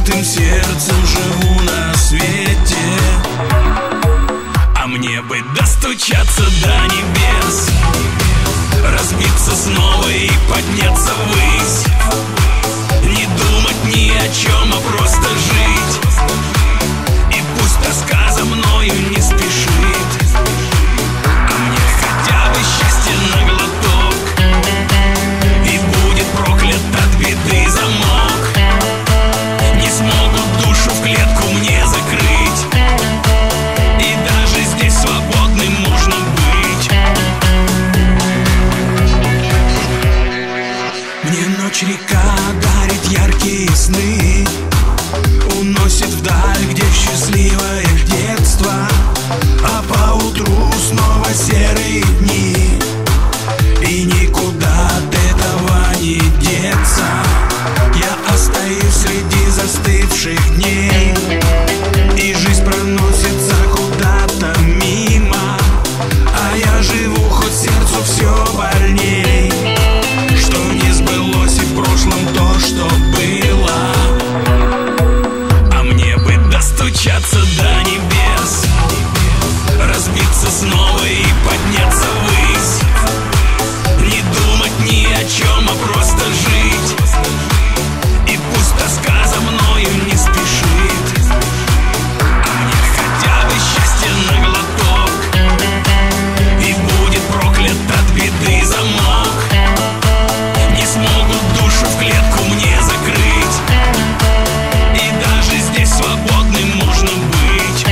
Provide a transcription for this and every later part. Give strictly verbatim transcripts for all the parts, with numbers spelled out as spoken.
открытым сердцем живу на свете. А мне бы достучаться до небес, разбиться снова и подняться ввысь, не думать ни о чем, а просто жить. И пусть тоска за мною не спешит, а мне хотя бы счастье на глоток, и будет проклят от беды замок. Не смогут душу в клетку мне закрыть, и даже здесь свободным можно быть. Мне ночь река дарит яркие сны, уносит вдаль, где счастливое детство, а поутру снова серые дни, и никуда от этого не деться. Я остаюсь среди застывших дней, и жизнь проносится куда-то мимо, а я живу, хоть сердцу все больней, что не сбылось и в прошлом то, что было. А мне бы достучаться до небес, разбиться снова и подняться ввысь, не думать ни о чем, а просто жить. И пусть тоска за мною не спешит, а мне хотя бы счастье на глоток, и будет проклят от беды замок. Не смогут душу в клетку мне закрыть, и даже здесь свободным можно быть.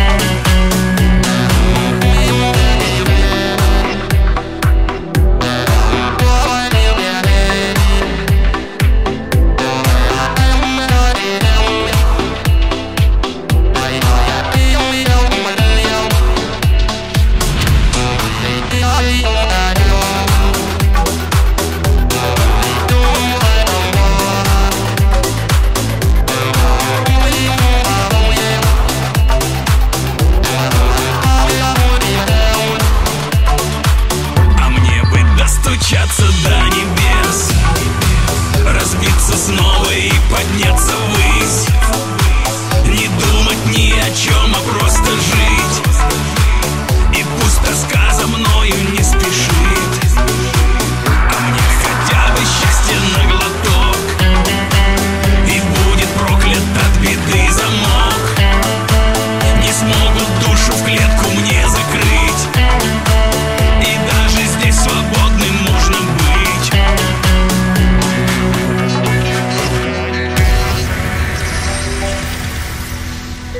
Достучаться до небес, разбиться снова и подняться ввысь, не думать ни о чем, а просто жить. И пусть тоска за мною не спешит, а мне хотя бы счастье на глоток, и будет проклят от беды замок. Не смогут душу в клетку мне закрыть, и даже здесь свободным можно быть.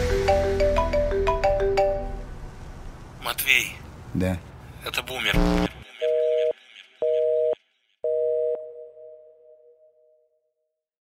Матвей. Да. Это Бумер.